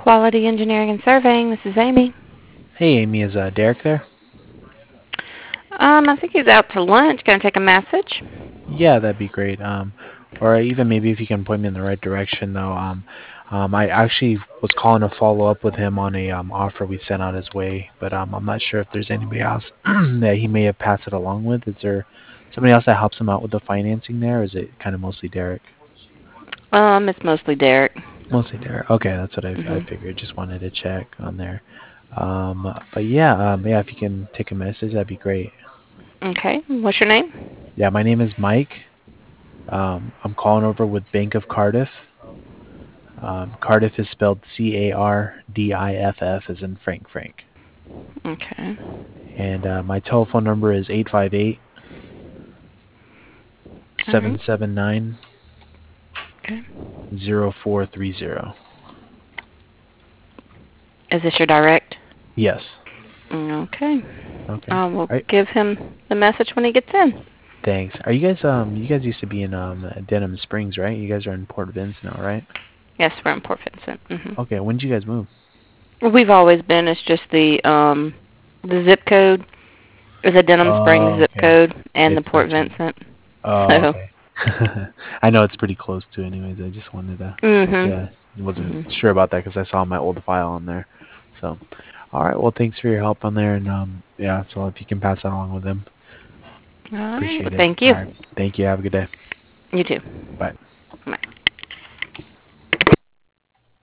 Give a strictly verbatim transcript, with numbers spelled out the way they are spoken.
Quality Engineering and Surveying. This is Amy. Hey, Amy, is uh, Derek there? Um, I think he's out to lunch. Can I take a message? Yeah, that'd be great. Um, or even maybe if you can point me in the right direction, though. Um, um, I actually was calling to follow up with him on a um, offer we sent out his way, but um, I'm not sure if there's anybody else that he may have passed it along with. Is there somebody else that helps him out with the financing there, or is it kind of mostly Derek? Um, it's mostly Derek. Mostly Derek. Okay, that's what I, I Mhm. figured. Just wanted to check on there. Um, but yeah, um, yeah, if you can take a message, that'd be great. Okay. What's your name? Yeah, my name is Mike. Um, I'm calling over with Bank of Cardiff. Um, Cardiff is spelled C A R D I F F as in Frank Frank. Okay. And uh, my telephone number is eight five eight, All right. seven seven nine, Okay. zero four three zero. Is this your direct? Yes. Okay. Okay. I will All right. give him the message when he gets in. Thanks. Are you guys um you guys used to be in um Denham Springs, right? You guys are in Port Vince now, right? Yes, we're in Port Vincent. Mhm. Okay. When did you guys move? We've always been. It's just the um the zip code is a Denham Springs Oh, zip okay. code and the It's not Port changed. Vincent. Oh, So. okay. I know it's pretty close to anyways. I just wanted to, Mhm. yeah, wasn't Mhm. sure about that because I saw my old file on there. So, all right. Well, thanks for your help on there, and um, yeah. So if you can pass that along with them, All right. appreciate Well, it. thank All you. right. Thank you. Have a good day. You too. Bye. Bye.